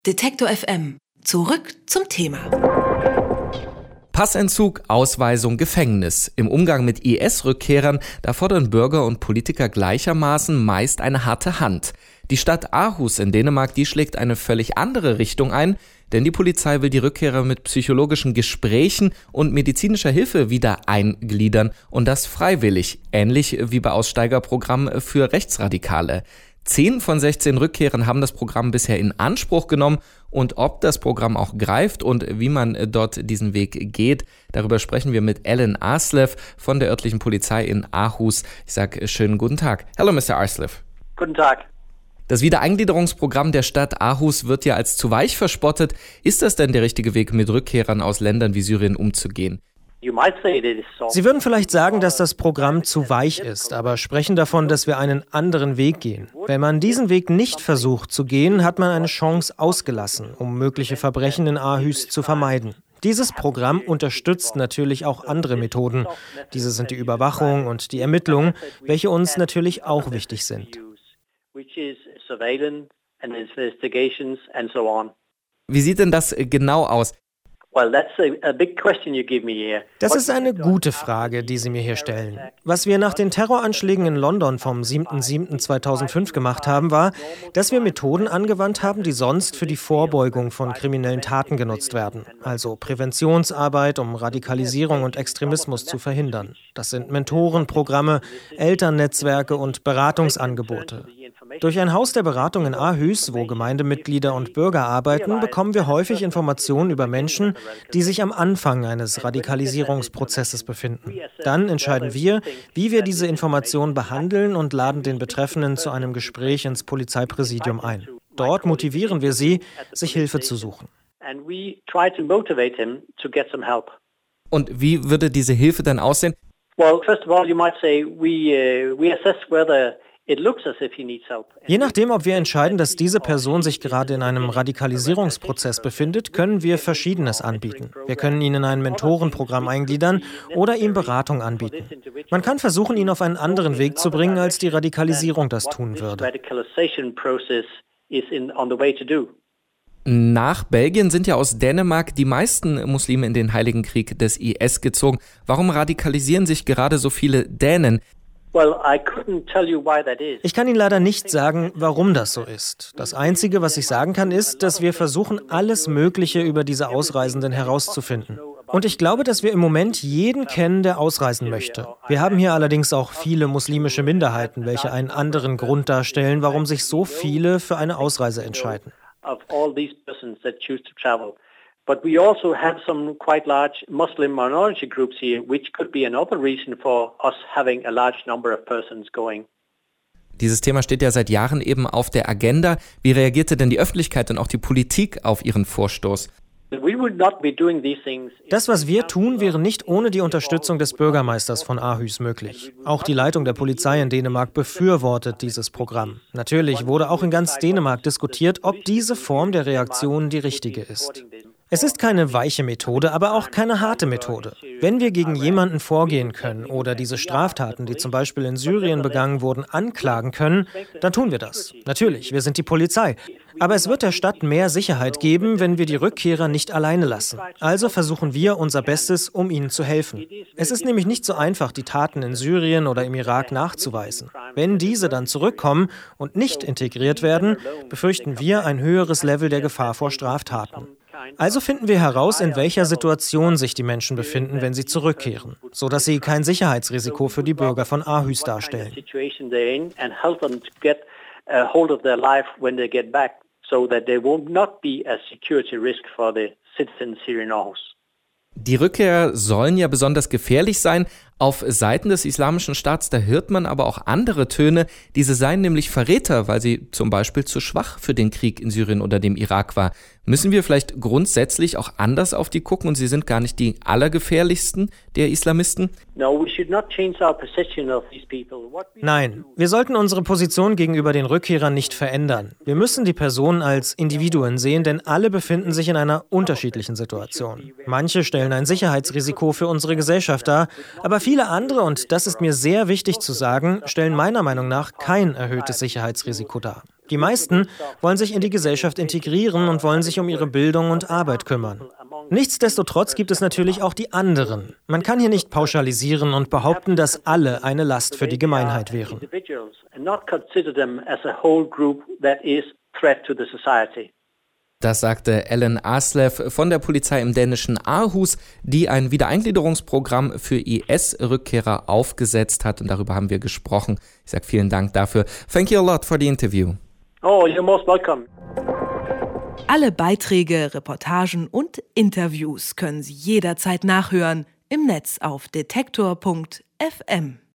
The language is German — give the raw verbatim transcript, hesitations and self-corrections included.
Detektor F M. Zurück zum Thema. Passentzug, Ausweisung, Gefängnis. Im Umgang mit I S-Rückkehrern, da fordern Bürger und Politiker gleichermaßen meist eine harte Hand. Die Stadt Aarhus in Dänemark, die schlägt eine völlig andere Richtung ein, denn die Polizei will die Rückkehrer mit psychologischen Gesprächen und medizinischer Hilfe wieder eingliedern und das freiwillig, ähnlich wie bei Aussteigerprogrammen für Rechtsradikale. Zehn von sechzehn Rückkehrern haben das Programm bisher in Anspruch genommen und ob das Programm auch greift und wie man dort diesen Weg geht, darüber sprechen wir mit Alan Arslev von der örtlichen Polizei in Aarhus. Ich sage schönen guten Tag. Hallo Mister Arslev. Guten Tag. Das Wiedereingliederungsprogramm der Stadt Aarhus wird ja als zu weich verspottet. Ist das denn der richtige Weg, mit Rückkehrern aus Ländern wie Syrien umzugehen? Sie würden vielleicht sagen, dass das Programm zu weich ist, aber sprechen davon, dass wir einen anderen Weg gehen. Wenn man diesen Weg nicht versucht zu gehen, hat man eine Chance ausgelassen, um mögliche Verbrechen in Aarhus zu vermeiden. Dieses Programm unterstützt natürlich auch andere Methoden. Diese sind die Überwachung und die Ermittlung, welche uns natürlich auch wichtig sind. Wie sieht denn das genau aus? Das ist eine gute Frage, die Sie mir hier stellen. Was wir nach den Terroranschlägen in London vom siebten siebten zweitausendfünf gemacht haben, war, dass wir Methoden angewandt haben, die sonst für die Vorbeugung von kriminellen Taten genutzt werden. Also Präventionsarbeit, um Radikalisierung und Extremismus zu verhindern. Das sind Mentorenprogramme, Elternnetzwerke und Beratungsangebote. Durch ein Haus der Beratung in Aarhus, wo Gemeindemitglieder und Bürger arbeiten, bekommen wir häufig Informationen über Menschen, die sich am Anfang eines Radikalisierungsprozesses befinden. Dann entscheiden wir, wie wir diese Informationen behandeln und laden den Betreffenden zu einem Gespräch ins Polizeipräsidium ein. Dort motivieren wir sie, sich Hilfe zu suchen. Und wie würde diese Hilfe dann aussehen? Well, first of all, you might say we uh, we assess whether Je nachdem, ob wir entscheiden, dass diese Person sich gerade in einem Radikalisierungsprozess befindet, können wir Verschiedenes anbieten. Wir können ihn in ein Mentorenprogramm eingliedern oder ihm Beratung anbieten. Man kann versuchen, ihn auf einen anderen Weg zu bringen, als die Radikalisierung das tun würde. Nach Belgien sind ja aus Dänemark die meisten Muslime in den Heiligen Krieg des I S gezogen. Warum radikalisieren sich gerade so viele Dänen? Ich kann Ihnen leider nicht sagen, warum das so ist. Das Einzige, was ich sagen kann, ist, dass wir versuchen, alles Mögliche über diese Ausreisenden herauszufinden. Und ich glaube, dass wir im Moment jeden kennen, der ausreisen möchte. Wir haben hier allerdings auch viele muslimische Minderheiten, welche einen anderen Grund darstellen, warum sich so viele für eine Ausreise entscheiden. But we also have some quite large Muslim minority groups here, which could be another reason for us having a large number of persons going. Dieses Thema steht ja seit Jahren eben auf der Agenda. Wie reagierte denn die Öffentlichkeit und auch die Politik auf Ihren Vorstoß? Das, was wir tun, wäre nicht ohne die Unterstützung des Bürgermeisters von Aarhus möglich. Auch die Leitung der Polizei in Dänemark befürwortet dieses Programm. Natürlich wurde auch in ganz Dänemark diskutiert, ob diese Form der Reaktion die richtige ist. Es ist keine weiche Methode, aber auch keine harte Methode. Wenn wir gegen jemanden vorgehen können oder diese Straftaten, die zum Beispiel in Syrien begangen wurden, anklagen können, dann tun wir das. Natürlich, wir sind die Polizei. Aber es wird der Stadt mehr Sicherheit geben, wenn wir die Rückkehrer nicht alleine lassen. Also versuchen wir unser Bestes, um ihnen zu helfen. Es ist nämlich nicht so einfach, die Taten in Syrien oder im Irak nachzuweisen. Wenn diese dann zurückkommen und nicht integriert werden, befürchten wir ein höheres Level der Gefahr vor Straftaten. Also finden wir heraus, in welcher Situation sich die Menschen befinden, wenn sie zurückkehren, sodass sie kein Sicherheitsrisiko für die Bürger von Aarhus darstellen. Die Rückkehrer sollen ja besonders gefährlich sein. Auf Seiten des Islamischen Staats, da hört man aber auch andere Töne. Diese seien nämlich Verräter, weil sie zum Beispiel zu schwach für den Krieg in Syrien oder dem Irak war. Müssen wir vielleicht grundsätzlich auch anders auf die gucken und sie sind gar nicht die allergefährlichsten der Islamisten? Nein, wir sollten unsere Position gegenüber den Rückkehrern nicht verändern. Wir müssen die Personen als Individuen sehen, denn alle befinden sich in einer unterschiedlichen Situation. Manche stellen ein Sicherheitsrisiko für unsere Gesellschaft dar, aber viele andere, und das ist mir sehr wichtig zu sagen, stellen meiner Meinung nach kein erhöhtes Sicherheitsrisiko dar. Die meisten wollen sich in die Gesellschaft integrieren und wollen sich um ihre Bildung und Arbeit kümmern. Nichtsdestotrotz gibt es natürlich auch die anderen. Man kann hier nicht pauschalisieren und behaupten, dass alle eine Last für die Gemeinheit wären. Das sagte Ellen Aarsleff von der Polizei im dänischen Aarhus, die ein Wiedereingliederungsprogramm für I S-Rückkehrer aufgesetzt hat. Und darüber haben wir gesprochen. Ich sage vielen Dank dafür. Thank you a lot for the interview. Oh, you're most welcome. Alle Beiträge, Reportagen und Interviews können Sie jederzeit nachhören im Netz auf detektor punkt f m.